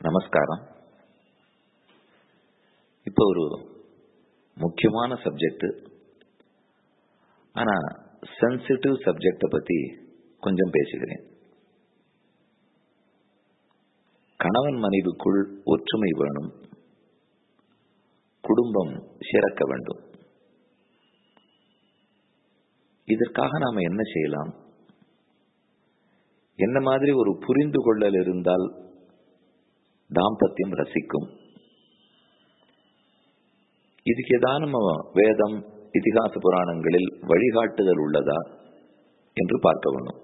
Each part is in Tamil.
நமஸ்காரம். இப்போ ஒரு முக்கியமான சப்ஜெக்ட், ஆனா சென்சிட்டிவ் சப்ஜெக்டை பத்தி கொஞ்சம் பேசுகிறேன். கணவன் மனைவிக்குள் ஒற்றுமை வேணும், குடும்பம் சிறக்க வேண்டும். இதற்காக நாம என்ன செய்யலாம்? என்ன மாதிரி ஒரு புரிந்து கொள்ளல் இருந்தால் தாம்பத்தியம் ரசிக்கும்? இதுக்கு ஏதாவது நம்ம வேதம், இதிகாச புராணங்களில் வழிகாட்டுதல் உள்ளதா என்று பார்க்க வேண்டும்.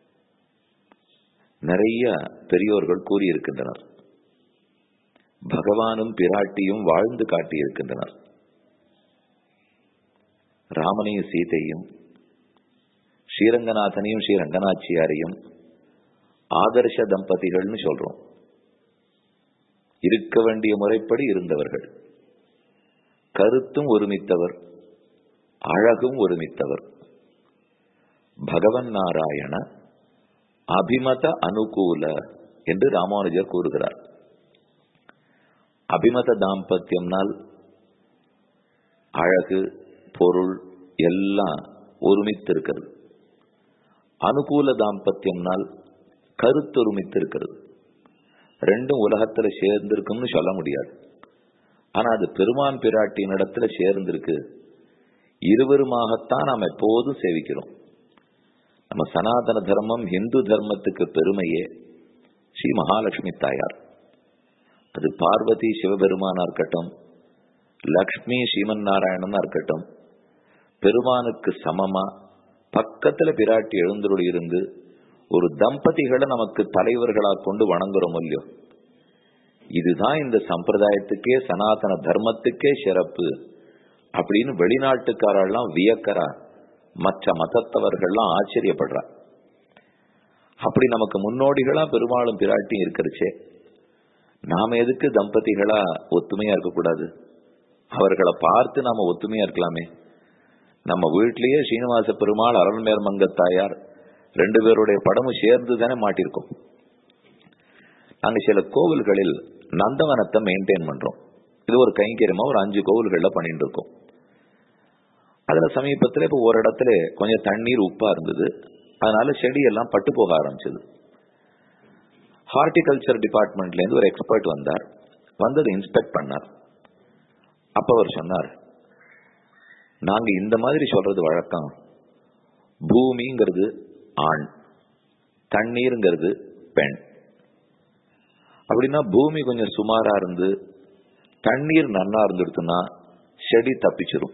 நிறைய பெரியோர்கள் கூறியிருக்கின்றனர். பகவானும் பிராட்டியும் வாழ்ந்து காட்டியிருக்கின்றனர். ராமனையும் சீதையும், ஸ்ரீரங்கநாதனையும் ஸ்ரீரங்கநாச்சியாரையும் ஆதர்ஷ தம்பதிகள்னு சொல்றோம். இருக்க வேண்டிய முறைப்படி இருந்தவர்கள், கருத்தும் ஒருமித்தவர், அழகும் ஒருமித்தவர். பகவன் நாராயண அபிமத அனுகூல என்று ராமானுஜர் கூறுகிறார். அபிமத தாம்பத்தியம்னால் அழகு, பொருள் எல்லாம் ஒருமித்திருக்கிறது. அனுகூல தாம்பத்தியம்னால் கருத்தொருமித்திருக்கிறது. ரெண்டும் உலகத்துல சேர்ந்திருக்கும்னு சொல்ல முடியாது. ஆனா அது பெருமான் பிராட்டியின் இடத்துல சேர்ந்திருக்கு. இருவருமாகத்தான் நாம் எப்போதும் சேவிக்கிறோம். நம்ம சனாதன தர்மம், இந்து தர்மத்துக்கு பெருமையே ஸ்ரீ மகாலட்சுமி தாயார். அது பார்வதி சிவபெருமானா இருக்கட்டும், லக்ஷ்மி ஸ்ரீமன் நாராயணனா இருக்கட்டும், பெருமானுக்கு சமமா பக்கத்துல பிராட்டி எழுந்தருள் இருந்து ஒரு தம்பதிகளை நமக்கு தலைவர்களா கொண்டு வணங்குறோம் இல்லையோ. இதுதான் இந்த சம்பிரதாயத்துக்கே, சனாதன தர்மத்துக்கே சிறப்பு அப்படின்னு வெளிநாட்டுக்காரெல்லாம் வியக்கிறா, மற்ற மதத்தவர்கள்லாம் ஆச்சரியப்படுறா. அப்படி நமக்கு முன்னோடிகளா பெருமாளும் பிராட்டியும் இருக்கிறச்சே, நாம எதுக்கு தம்பதிகளா ஒத்துமையா இருக்கக்கூடாது? அவர்களை பார்த்து நாம ஒத்துமையா இருக்கலாமே. நம்ம வீட்டிலேயே ஸ்ரீனிவாச பெருமாள், அருள்மேல் மங்கத்தாயார் ரெண்டு பேருடைய படமும் சேர்ந்து தானே மாட்டிருக்கோம். நாங்க சில கோவில்களில் நந்தவனத்தை மெயின்டைன் பண்றோம். இது ஒரு கைங்கரியமா ஒரு 5 கோவில்கள்ல பண்ணிட்டு இருக்கோம். அதுல சமீபத்துல இப்ப ஒரு இடத்துல கொஞ்சம் தண்ணீர் உப்பா இருந்தது, அதனால செடி எல்லாம் பட்டு போக ஆரம்பிச்சது. ஹார்டிகல்ச்சர் டிபார்ட்மெண்ட்ல இருந்து ஒரு எக்ஸ்பர்ட் வந்தார். வந்ததை இன்ஸ்பெக்ட் பண்ணார். அப்ப அவர் சொன்னார், நாங்க இந்த மாதிரி சொல்றது வழக்கம். பூமிங்கிறது ஆண், தண்ணீருங்கிறது பெண். அப்படின்னா பூமி கொஞ்சம் சுமாரா இருந்து தண்ணீர் நன்னா இருந்துடுத்துன்னா செடி தப்பிச்சிடும்.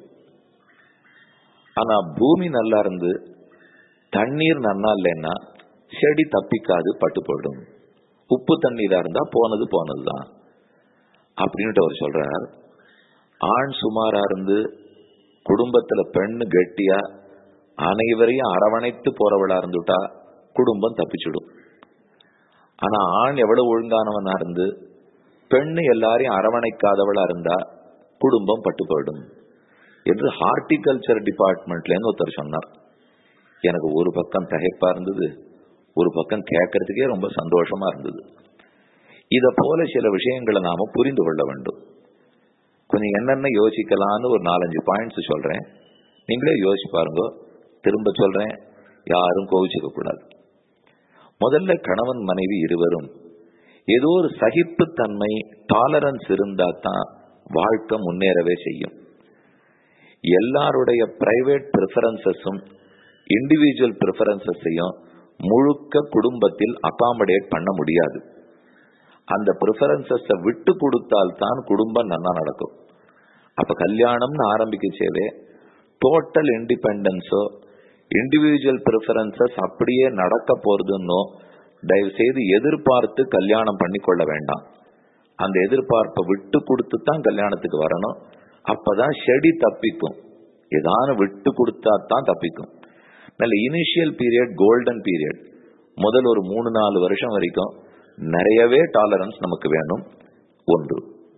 ஆனா பூமி நல்லா இருந்து தண்ணீர் நன்னா இல்லைன்னா செடி தப்பிக்காது, பட்டு போயிடும். உப்பு தண்ணீரா இருந்தா போனது போனதுதான் அப்படின்ட்டு அவர் சொல்றார். ஆண் சுமாரா இருந்து குடும்பத்துல பெண்ணு கெட்டியா அனைவரையும் அரவணைத்து போறவளா இருந்துட்டா குடும்பம் தப்பிச்சிடும். ஆனா ஆண் எவ்வளவு ஒழுங்கானவனா இருந்து பெண்ணு எல்லாரையும் அரவணைக்காதவளா இருந்தா குடும்பம் பட்டு போயிடும் என்று ஹார்டிகல்ச்சர் டிபார்ட்மெண்ட்ல இருந்து ஒருத்தர் சொன்னார். எனக்கு ஒரு பக்கம் தகைப்பா இருந்தது, ஒரு பக்கம் கேட்கறதுக்கே ரொம்ப சந்தோஷமா இருந்தது. இத போல சில விஷயங்களை நாம புரிந்து கொள்ள வேண்டும். கொஞ்சம் என்னென்ன யோசிக்கலான்னு ஒரு 4-5 பாயிண்ட்ஸ் சொல்றேன், நீங்களே யோசிச்சு பாருங்க. திரும்ப சொல்றேன், யாரும் கோவிச்சுக்க கூடாது. முதல்ல கணவன் மனைவி இருவரும் ஏதோ ஒரு சகிப்புத்தன்மை, டாலரன்ஸ் இருந்தா தான் வாழ்க்கை முன்னேறவே செய்யும். எல்லாருடைய பிரைவேட் ப்ரிஃபரன்சஸும் இண்டிவிஜுவல் ப்ரிஃபரன்சஸையும் முழுக்க குடும்பத்தில் அகாமடேட் பண்ண முடியாது. அந்த ப்ரிஃபரன்சஸ விட்டு கொடுத்தால்தான் குடும்பம் நல்லா நடக்கும். அப்ப கல்யாணம்னு ஆரம்பிக்கச்சேவே டோட்டல் இண்டிபெண்டன்ஸோ இண்டிவிஜுவல் ப்ரிஃபரன்சஸ் அப்படியே நடக்க போறதுன்னோ தயவு செய்து எதிர்பார்த்து கல்யாணம் பண்ணிக்கொள்ள வேண்டாம். அந்த எதிர்பார்ப்பை விட்டு கொடுத்து தான் கல்யாணத்துக்கு வரணும். அப்பதான் செடி தப்பிக்கும். ஏதான விட்டு கொடுத்தா தான் தப்பிக்கும். நல்ல இனிஷியல் பீரியட், கோல்டன் பீரியட், முதல் ஒரு 3-4 வருஷம் வரைக்கும் நிறையவே டாலரன்ஸ் நமக்கு வேணும். 1.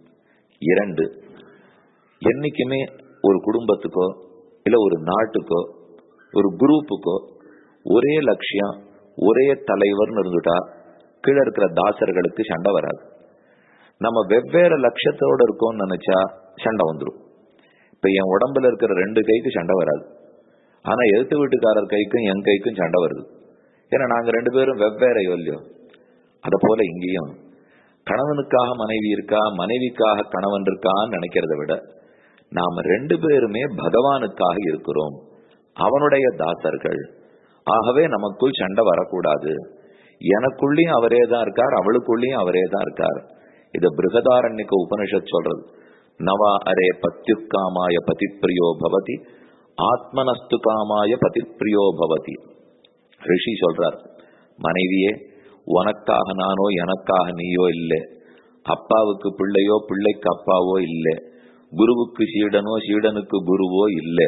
2, என்னைக்குமே ஒரு குடும்பத்துக்கோ இல்ல ஒரு நாட்டுக்கோ ஒரு குரூப்புக்கோ ஒரே லட்சியம், ஒரே தலைவர்னு இருந்துட்டா கீழே இருக்கிற தாசர்களுக்கு சண்டை வராது. நம்ம வெவ்வேறு லட்சத்தோட இருக்கோம்னு நினைச்சா சண்டை வந்துடும். இப்ப என் உடம்புல இருக்கிற 2 கைக்கு சண்டை வராது, ஆனா எழுத்து வீட்டுக்காரர் கைக்கும் என் கைக்கும் சண்டை வருது. ஏன்னா நாங்க 2 பேரும் வெவ்வேறையோ இல்லையோ. அத போல இங்கேயும் கணவனுக்காக மனைவி இருக்கா, மனைவிக்காக கணவன் இருக்கான்னு நினைக்கிறத விட நாம 2 பேருமே பகவானுக்காக இருக்கிறோம், அவனுடைய தாசர்கள். ஆகவே நமக்குள் சண்டை வரக்கூடாது. எனக்குள்ளேயும் அவரே தான் இருக்கார், அவளுக்குள்ளேயும் அவரே தான் இருக்கார். இத பிருகதாரண்யக உபனிஷத் சொல்றது. நவா அரே பத்யுக்காமாய பதிப்பிரியோ பவதி, ஆத்மனஸ்து காமாய பதிப்பிரியோ பவதி. ரிஷி சொல்றார், மனைவியே உனக்காக நானோ எனக்காக நீயோ இல்லை, அப்பாவுக்கு பிள்ளையோ பிள்ளைக்கு அப்பாவோ இல்லை, குருவுக்கு சீடனோ சீடனுக்கு குருவோ இல்லை,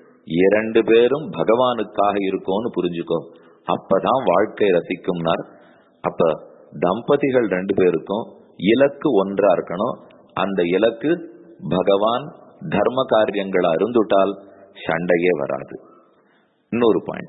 2 பேரும் பகவானுக்காக இருக்கோன்னு புரிஞ்சுக்கோ, அப்பதான் வாழ்க்கை ரசிக்கும்னார். அப்ப தம்பதிகள் 2 பேருக்கும் இலக்கு ஒன்றா இருக்கணும். அந்த இலக்கு பகவான், தர்ம காரியங்களா இருந்துட்டால் சண்டையே வராது. இன்னொரு பாயிண்ட்,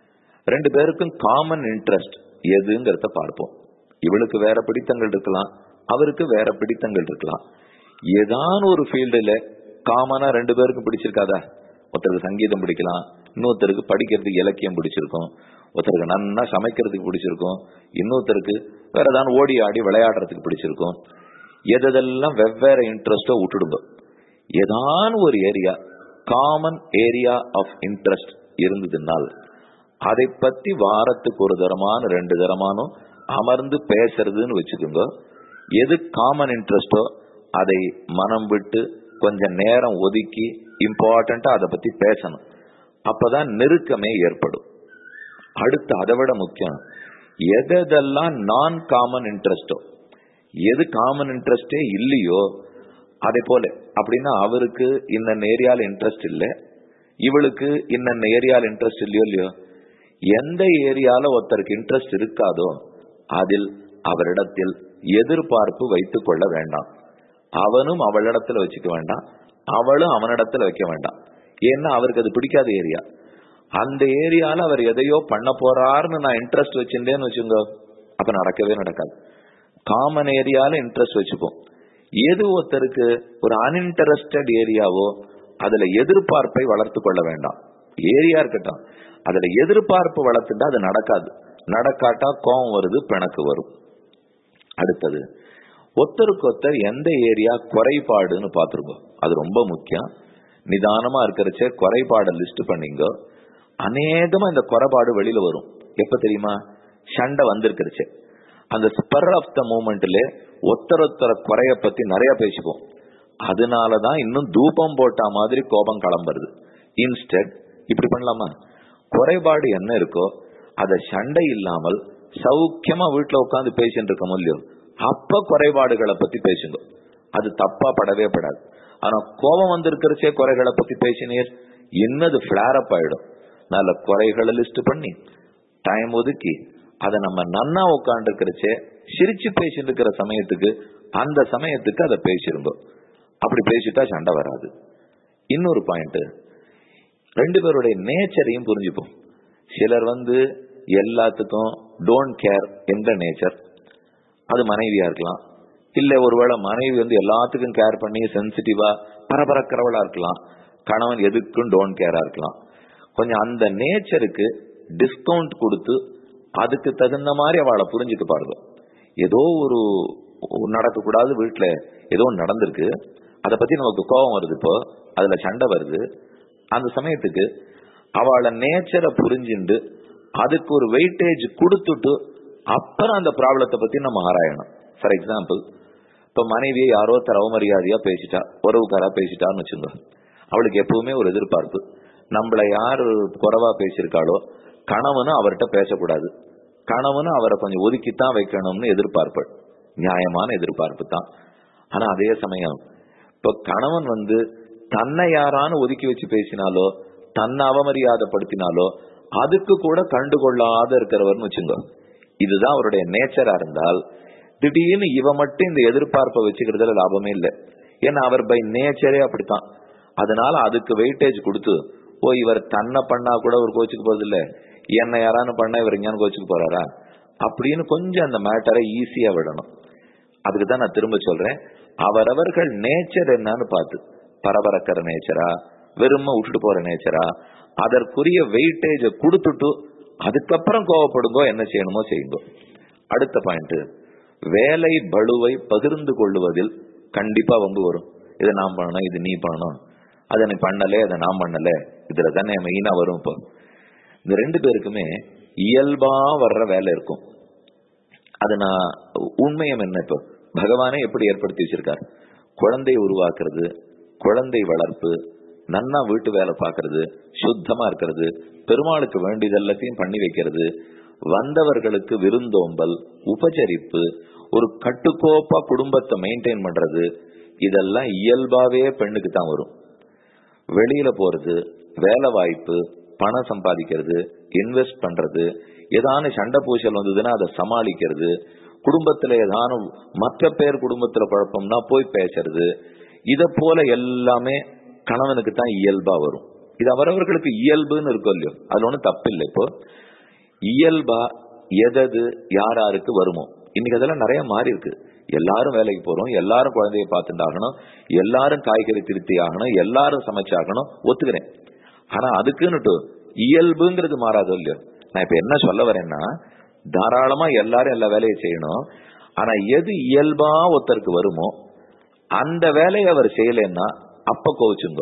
2 பேருக்கும் காமன் இன்ட்ரெஸ்ட் எதுங்கிறத பார்ப்போம். இவளுக்கு வேற பிடித்தங்கள் இருக்கலாம், அவருக்கு வேற பிடித்தங்கள் இருக்கலாம். ஏதான ஒரு ஃபீல்டுல காமனா 2 பேருக்கும் பிடிச்சிருக்காதா? ஒருத்தருக்கு சங்கீதம் பிடிக்கலாம், இன்னொருத்தருக்கு படிக்கிறதுக்கு இலக்கியம் பிடிச்சிருக்கும், ஒருத்தருக்கு நன்னா சமைக்கிறதுக்கு பிடிச்சிருக்கும், இன்னொருத்தருக்கு வேற ஏதாவது ஓடி ஆடி விளையாடுறதுக்கு பிடிச்சிருக்கும். எதெல்லாம் வெவ்வேறு இன்ட்ரெஸ்டோ விட்டுடுங்க. ஏதான ஒரு area, common area of interest இருந்ததுனால் அதை பத்தி வாரத்துக்கு ஒரு தரமான 2 தரமானோ அமர்ந்து பேசுறதுன்னு வச்சுக்கோங்க. எது காமன் இன்ட்ரெஸ்டோ அதை மனம் விட்டு கொஞ்சம் நேரம் ஒதுக்கி இம்பார்ட்டண்டா அதை பத்தி பேசணும். அப்பதான் நெருக்கமே ஏற்படும். அடுத்து அதை விட முக்கியம், எதெல்லாம் நான் காமன் இன்ட்ரெஸ்டோ, எது காமன் இன்ட்ரெஸ்டே இல்லையோ அதே போல. அப்படின்னா அவருக்கு இன்ன ஏரியால இன்ட்ரெஸ்ட் இல்லை, இவளுக்கு இன்ன ஏரியால இன்ட்ரெஸ்ட் இல்லையோ, எந்த ஏரியால ஒருத்தருக்கு இன்ட்ரெஸ்ட் இருக்காதோ அதில் அவரிடத்தில் எதிர்பார்ப்பு வைத்துக் கொள்ள வேண்டாம். அவனும் அவளிடத்துல வச்சுக்க வேண்டாம், அவளும் அவனிடத்துல வைக்க வேண்டாம். ஏன்னா அவருக்கு அது பிடிக்காத ஏரியா. அந்த ஏரியால அவர் எதையோ பண்ண போறாருன்னு நான் இன்ட்ரெஸ்ட் வச்சிருந்தேன்னு வச்சுங்க, அப்ப நடக்கவே நடக்காது. காமன் ஏரியால இன்ட்ரெஸ்ட் வச்சுப்போம். எது ஒருத்தருக்கு ஒரு அன்இன்டரஸ்டட் ஏரியாவோ அதுல எதிர்பார்ப்பை வளர்த்து கொள்ள வேண்டாம். ஏரியா இருக்கட்டும், அதுல எதிர்பார்ப்பு வளர்த்துட்டா அது நடக்காது. நடக்காட்டா கோபம் வருது, பிணக்கு வரும். அடுத்தது, ஒருத்தருக்கு ஒருத்தர் எந்த ஏரியா குறைபாடுன்னு பாத்துருக்கோம், அது ரொம்ப முக்கியம். நிதானமா இருக்கிறச்சே குறைபாடு லிஸ்ட் பண்ணிங்க. அநேகமா இந்த குறைபாடு வெளியில வரும் எப்ப தெரியுமா? சண்டை வந்திருக்கிறச்சே. அந்த ஸ்பர் ஆஃப் த மூமெண்ட்ல ஒருத்தர குறைய பத்தி நிறைய பேசிப்போம். அதனாலதான் இன்னும் தூபம் போட்டா மாதிரி கோபம் கிளம்புறது. இன்ஸ்டெட் இப்படி பண்ணலாமா? குறைபாடு என்ன இருக்கோ அதை சண்டை இல்லாமல் சௌக்கியமா வீட்டுல உட்காந்து பேசிட்டு இருக்க முடியும். அப்ப குறைபாடுகளை பத்தி பேசுங்க, அது தப்பா படவே படாது. ஆனா கோபம் வந்திருக்கிறச்சே குறைகளை பத்தி பேசினீர், என்னது பிளார் அப் ஆயிடும். நல்ல குறைகளை லிஸ்ட் பண்ணி டைம் ஒதுக்கி அதை நம்ம நன்னா உட்காந்து இருக்கிறச்சே சிரிச்சு பேசிட்டு இருக்கிற சமயத்துக்கு அந்த சமயத்துக்கு அதை பேசிருந்தோம். அப்படி பேசிட்டா சண்டை வராது. இன்னொரு பாயிண்ட், 2 பேருடைய நேச்சரையும் புரிஞ்சுப்போம். சிலர் எல்லாத்துக்கும் டோன்ட் கேர் என்ற நேச்சர், அது மனைவியா இருக்கலாம். இல்ல ஒருவேளை மனைவி எல்லாத்துக்கும் கேர் பண்ணி சென்சிட்டிவா பரபரக்கிறவளா இருக்கலாம். கணவன் எதுக்கும் டோன்ட் கேரா இருக்கலாம். கொஞ்சம் அந்த நேச்சருக்கு டிஸ்கவுண்ட் கொடுத்து அதுக்கு தகுந்த மாதிரி அவளை புரிஞ்சுக்க பாருங்க. ஏதோ ஒரு நடக்கக்கூடாது, வீட்டுல ஏதோ நடந்திருக்கு, அதை பத்தி நமக்கு கோபம் வருது, இப்போ அதுல சண்டை வருது. அந்த சமயத்துக்கு அவளை நேச்சரை புரிஞ்சுண்டு அதுக்கு ஒரு வெயிட்டேஜ் கொடுத்துட்டு அப்புறம் அந்த ப்ராப்ளத்தை பத்தி நம்ம ஆராயணும். ஃபார் எக்ஸாம்பிள், இப்ப மனைவியை யாரோ அவமரியாதையா பேசிட்டா, உறவுக்காரா பேசிட்டான்னு வச்சுங்க. அவளுக்கு எப்பவுமே ஒரு எதிர்பார்ப்பு, நம்மளை யாரு குறைவா பேசியிருக்காளோ கணவனும் அவர்கிட்ட பேசக்கூடாது, கணவனும் அவரை கொஞ்சம் ஒதுக்கித்தான் வைக்கணும்னு எதிர்பார்ப்பு. நியாயமான எதிர்பார்ப்பு தான். ஆனா அதே சமயம் இப்ப கணவன் தன்னை யாரானு ஒதுக்கி வச்சு பேசினாலோ தன்னை அவமரியாதைப்படுத்தினாலோ அதுக்கு கூட கண்டுகொள்ளாத இருக்கிறவர்னு வச்சுங்க. இதுதான் அவருடைய நேச்சரா இருந்தால் திடீர்னு இவ மட்டும் இந்த எதிர்பார்ப்பை வச்சுக்கிறதுல லாபமே இல்லை. ஏன்னா அவர் பை நேச்சரே அப்படித்தான். அதனால அதுக்கு வெயிட்டேஜ் கொடுத்து, ஓ இவர் தன்னை பண்ணா கூட ஒரு கோச்சுக்கு போறது இல்ல, என்ன யாரானு பண்ணா இவர் எங்கேயானு கோச்சுக்கு போறாரா அப்படின்னு கொஞ்சம் அந்த மேட்டரை ஈஸியா விடணும். அதுக்குதான் நான் திரும்ப சொல்றேன், அவரவர்கள் நேச்சர் என்னன்னு பார்த்து, பரபரக்கிற நேச்சரா, வெறும விட்டுட்டு போற நேச்சரா, அதற்குரிய வெயிட்டேஜ கொடுத்துட்டு அதுக்கப்புறம் கோவப்படுங்கோ, என்ன செய்யணுமோ செய்யுங்கோ. அடுத்த பாயிண்ட், வேலை பளுவை பகிர்ந்து கொள்ளுவதில் கண்டிப்பா வரும். இதை நான் பண்ணணும், இது நீ பண்ணணும், அதை நீ பண்ணல, அதை நான் பண்ணல, இதுல தானே மெயினா வரும். இப்போ இந்த ரெண்டு பேருக்குமே இயல்பா வர்ற வேலை இருக்கும். அது நான் உண்மையம் என்ன, இப்போ பகவானே எப்படி ஏற்படுத்தி வச்சிருக்கார், குழந்தை உருவாக்குறது, குழந்தை வளர்ப்பு, நன்னா வீட்டு வேலை பார்க்கறது, சுத்தமா இருக்கிறது, பெருமாளுக்கு வேண்டியது எல்லாத்தையும் பண்ணி வைக்கிறது, வந்தவர்களுக்கு விருந்தோம்பல், உபச்சரிப்பு, ஒரு கட்டுக்கோப்பா குடும்பத்தை மெயின்டைன் பண்றது, இதெல்லாம் இயல்பாவே பெண்ணுக்கு தான் வரும். வெளியில போறது, வேலை வாய்ப்பு, பணம் சம்பாதிக்கிறது, இன்வெஸ்ட் பண்றது, ஏதான சண்டை பூசல் வந்ததுன்னா அதை சமாளிக்கிறது, குடும்பத்துல ஏதான மற்ற பேர் குடும்பத்துல குழப்பம்னா போய் பேசுறது, இத போல எல்லாமே கணவனுக்கு தான் இயல்பா வரும். இது அவரவர்களுக்கு இயல்புன்னு இருக்கும் இல்லையோ, அதுல ஒன்றும் தப்பு இல்லை. இப்போ இயல்பா எதது யாராருக்கு வருமோ, இன்னைக்கு அதெல்லாம் நிறைய மாறி இருக்கு. எல்லாரும் வேலைக்கு போறோம், எல்லாரும் குழந்தைய பார்த்துட்டாகணும், எல்லாரும் காய்கறி திருத்தி ஆகணும், எல்லாரும் சமைச்சாகணும், ஒத்துக்கிறேன். ஆனா அதுக்குன்னுட்டு இயல்புங்கிறது மாறாதோ இல்லையோ. நான் இப்ப என்ன சொல்ல வரேன்னா, தாராளமா எல்லாரும் எல்லா வேலையை செய்யணும். ஆனா எது இயல்பா ஒருத்தருக்கு வருமோ அந்த வேலையை அவர் செய்யலன்னா அப்ப கோவிச்சுங்க.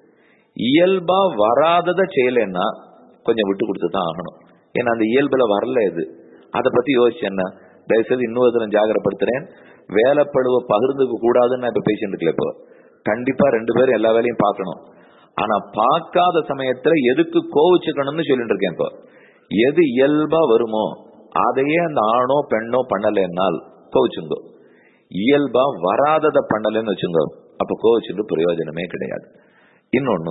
இயல்பா வராததை செய்யலன்னா கொஞ்சம் விட்டு கொடுத்து தான் ஆகணும். ஏன்னா அந்த இயல்புல வரல எது, அதை பத்தி யோசிச்சு என்ன, தயவுசெய்து இன்னொரு ஜாகிரப்படுத்துறேன், வேலைப்படுவ பகிர்ந்துக்க கூடாதுன்னு நான் இப்ப பேசிட்டு இருக்கல. இப்போ கண்டிப்பா ரெண்டு பேரும் எல்லா வேலையும் பார்க்கணும். ஆனா பார்க்காத சமயத்துல எதுக்கு கோவிச்சுக்கணும்னு சொல்லிட்டு இருக்கேன். இப்போ எது இயல்பா வருமோ அதையே அந்த ஆணோ பெண்ணோ பண்ணலைன்னால் கோவிச்சுங்கோ. இயல்பா வராததை பண்ணலன்னு வச்சுங்கோ, அப்ப கோவிச்சுட்டு பிரயோஜனமே கிடையாது. இன்னொன்னு,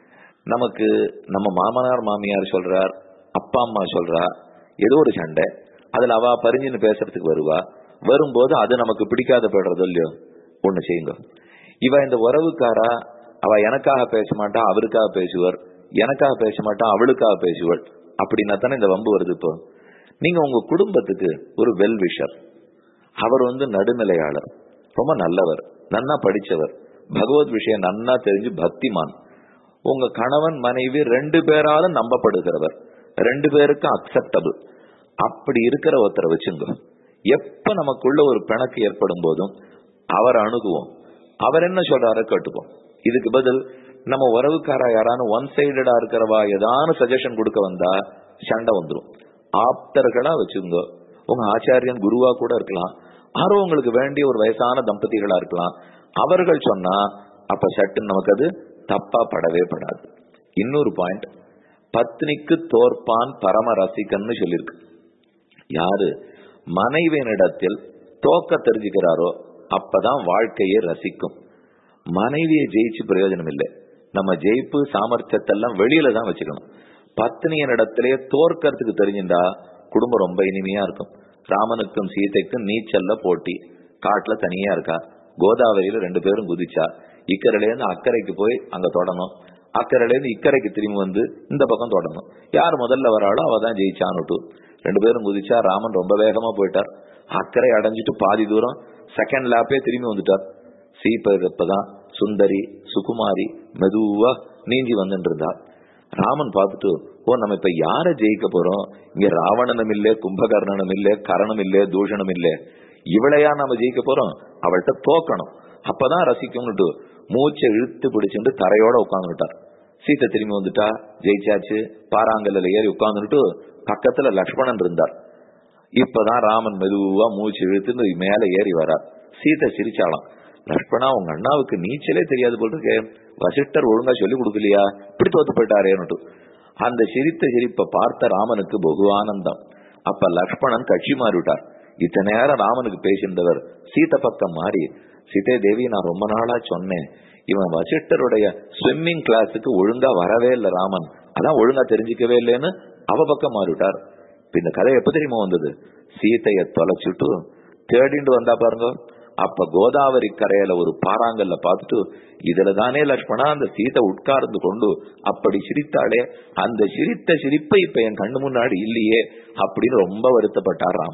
நமக்கு நம்ம மாமனார் மாமியார் சொல்றார், அப்பா அம்மா சொல்றா, ஏதோ ஒரு சண்டை, அதுல அவ பரிஞ்சுன்னு பேசுறதுக்கு வரும்போது அது நமக்கு பிடிக்காத போடுறதோ இல்லையோ, ஒண்ணு செய்யுங்க. இவ இந்த உறவுக்காரா, அவ எனக்காக பேச மாட்டா, அவருக்காக பேசுவார், எனக்காக பேச மாட்டா, அவளுக்காக பேசுவாள், அப்படின்னா தானே இந்த வம்பு வருது. இப்போ நீங்க உங்க குடும்பத்துக்கு ஒரு வெல்விஷர், அவர் நடுநிலையாளர், ரொம்ப நல்லவர், நன்னா படிச்சவர், பகவத் விஷயம் நன்னா தெரிஞ்சு பக்திமான், உங்க கணவன் மனைவி ரெண்டு பேராலும் நம்பப்படுகிறவர், ரெண்டு பேருக்கும் அக்செப்டபிள், அப்படி இருக்கிற ஒருத்தரை வச்சுங்க. எப்ப நமக்குள்ள ஒரு பிணக்கு ஏற்படும் போதும் அவரை அணுகுவோம், அவர் என்ன சொல்றாரு கேட்டுப்போம். இதுக்கு பதில் நம்ம உறவுக்காரா யாரான ஒன் சைடடா இருக்கிறவா ஏதான சஜஷன் கொடுக்க வந்தா சண்டை வந்துடும். ஆப்தர்களா வச்சுங்க, உங்க ஆச்சாரியன் குருவா கூட இருக்கலாம், யாரோ உங்களுக்கு வேண்டிய ஒரு வயசான தம்பதிகளா இருக்கலாம், அவர்கள் சொன்னா அப்ப சட்டுன்னு நமக்கு அது தப்பா படவே படாது. இன்னொரு பாயிண்ட், பத்னிக்கு தோற்பான் பரம ரசிகன்னு சொல்லியிருக்கு. யாரு மனைவியினிடத்தில் தோக்க தெரிஞ்சுக்கிறாரோ அப்பதான் வாழ்க்கையை ரசிக்கும். மனைவியை ஜெயிச்சு பிரயோஜனம் இல்லை. நம்ம ஜெயிப்பு சாமர்த்தியத்தெல்லாம் வெளியில தான் வச்சுக்கணும். பத்னியினிடத்திலே தோற்கறதுக்கு தெரிஞ்சுட்டா குடும்பம் ரொம்ப இனிமையா இருக்கும். ராமனுக்கும் சீதைக்கும் நீச்சல்ல போட்டி, காட்டுல தனியா இருக்கா, கோதாவரியில ரெண்டு பேரும் குதிச்சா, இக்கரையில இருந்து அக்கறைக்கு போய் அங்க தொடணும், அக்கறையில இருந்து இக்கரைக்கு திரும்பி இந்த பக்கம் தொடணும், யார் முதல்ல வராளோ அவதான் ஜெயிச்சான்னு ரெண்டு பேரும் குதிச்சா. ராமன் ரொம்ப வேகமா போயிட்டார், அக்கறை அடைஞ்சிட்டு பாதி தூரம் செகண்ட் லேப்பே திரும்பி வந்துட்டார். சீப்பதான் சுந்தரி சுகுமாரி மெதுவா நீஞ்சி வந்துட்டு இருந்தா. ராமன் பார்த்துட்டு, ஓ நம்ம இப்ப யார ஜெயிக்க போறோம், இங்க ராவணனும் இல்ல, கும்பகர்ணனும் இல்ல, கரணம் இல்ல, தூஷணம் இல்ல, இவளையா நாம ஜெயிக்க போறோம், அவள்கிட்ட தோக்கணும், அப்பதான் ரசிக்கும்னுட்டு மூச்சை இழுத்து பிடிச்சுட்டு தரையோட உட்கார்ந்துட்டார். சீத்தை திரும்பி வந்துட்டா, ஜெயிச்சாச்சு, பாறாங்கல்ல ஏறி உட்கார்ந்துட்டு பக்கத்துல லக்ஷ்மணன் இருந்தார். இப்பதான் ராமன் மெதுவா மூச்சு இழுத்து மேல ஏறி வரார். சீத்தை சிரிச்சாலாம், லக்ஷ்மணா உங்க அண்ணாவுக்கு நீச்சலே தெரியாது போல் இருக்கே, வசிஷ்டர் ஒழுங்கா சொல்லி கொடுக்கலையா, இப்படி தோத்து போயிட்டாரேன்னுட்டு. அந்த சிரித்த சிரிப்பை பார்த்த ராமனுக்கு பகு ஆனந்தம். அப்ப லக்ஷ்மணன் கட்சி மாறிவிட்டார். இத்தனை நேரம் ராமனுக்கு பேசின்றவர் சீத்தை பக்கம் மாறி, சீதே தேவி நான் ரொம்ப நாளா சொன்னேன், இவன் வசிஷ்டருடைய ஸ்விம்மிங் கிளாஸுக்கு ஒழுங்கா வரவே இல்லை ராமன், அதான் ஒழுங்கா தெரிஞ்சுக்கவே இல்லைன்னு அவ பக்கம் மாறிவிட்டார். இந்த கதை எப்ப தெரியுமா வந்தது, சீத்தைய தொலைச்சுட்டு தேடிண்டு வந்தா பாருங்க. அப்ப கோதாவரி கரையில ஒரு பாறாங்கல்ல பார்த்துட்டு, இதுல தானே லக்ஷ்மணா அந்த சீத்தை உட்கார்ந்து கொண்டு அப்படி சிரித்தாளே, அந்த சிரித்த சிரிப்பை இப்ப என் கண்ணு முன்னாடி இல்லையே அப்படின்னு ரொம்ப வருத்தப்பட்டார் ராமன்.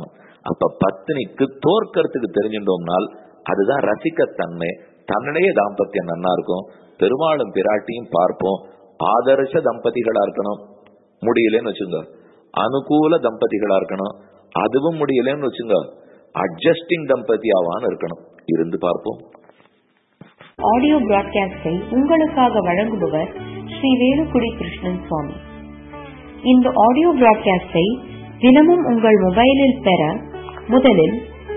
அப்ப பத்னிக்கு தோற்கறதுக்கு தெரிஞ்சிட்டோம்னால் அதுதான் ரசிக்கத்தன்மை. தன்னிடையே தாம்பத்தியம் நன்னா இருக்கும். பெருமாளும் பிராட்டியும் பார்ப்போம். ஆதர்ச தம்பதிகளா இருக்கணும். முடியலன்னு வச்சுங்க அனுகூல தம்பதிகளா இருக்கணும். அதுவும் முடியலன்னு வச்சுங்க அட்ஜஸ்டிங் தம்பதியாவான்னு இருக்கணும். இருந்து பார்ப்போம். ஆடியோ பிராட்காஸ்டை உங்களுக்காக வழங்குபவர் ஸ்ரீ வேலுக்குடி கிருஷ்ணன் சுவாமி. இந்த ஆடியோ பிராட்காஸ்டை தினமும் உங்கள் மொபைலில் பெற முதலில்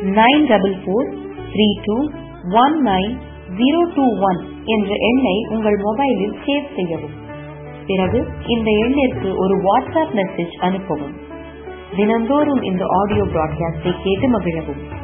9443219021 என்ற எண்ணை உங்கள் மொபைலில் சேவ் செய்யவும். பிறகு இந்த எண்ணிற்கு ஒரு வாட்ஸ்அப் மெசேஜ் அனுப்பவும். தினந்தோறும் இந்த ஆடியோ பிராட்காஸ்டை கேட்டு மகிழவும்.